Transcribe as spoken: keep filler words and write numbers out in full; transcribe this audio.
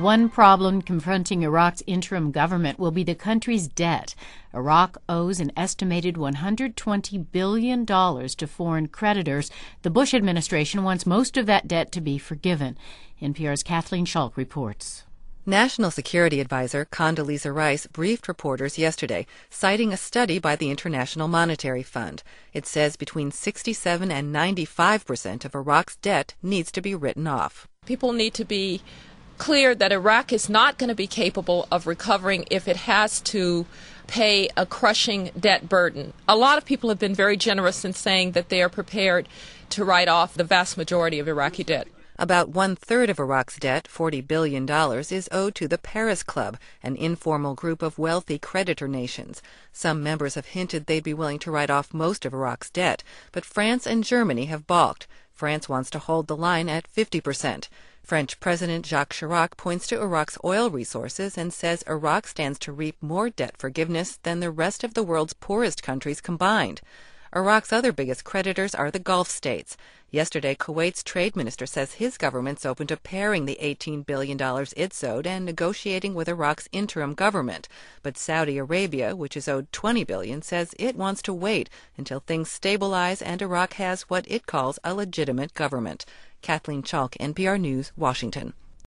One problem confronting Iraq's interim government will be the country's debt. Iraq owes an estimated one hundred twenty billion dollars to foreign creditors. The Bush administration wants most of that debt to be forgiven. N P R's Kathleen Schulk reports. National Security Advisor Condoleezza Rice briefed reporters yesterday, citing a study by the International Monetary Fund. It says between sixty-seven and ninety-five percent of Iraq's debt needs to be written off. People need to be clear that Iraq is not going to be capable of recovering if it has to pay a crushing debt burden. A lot of people have been very generous in saying that they are prepared to write off the vast majority of Iraqi debt. About one-third of Iraq's debt, forty billion dollars, is owed to the Paris Club, an informal group of wealthy creditor nations. Some members have hinted they'd be willing to write off most of Iraq's debt, but France and Germany have balked. France wants to hold the line at fifty percent. French President Jacques Chirac points to Iraq's oil resources and says Iraq stands to reap more debt forgiveness than the rest of the world's poorest countries combined. Iraq's other biggest creditors are the Gulf states. Yesterday, Kuwait's trade minister says his government's open to pairing the eighteen billion dollars it's owed and negotiating with Iraq's interim government. But Saudi Arabia, which is owed twenty billion dollars, says it wants to wait until things stabilize and Iraq has what it calls a legitimate government. Kathleen Schulk, N P R News, Washington.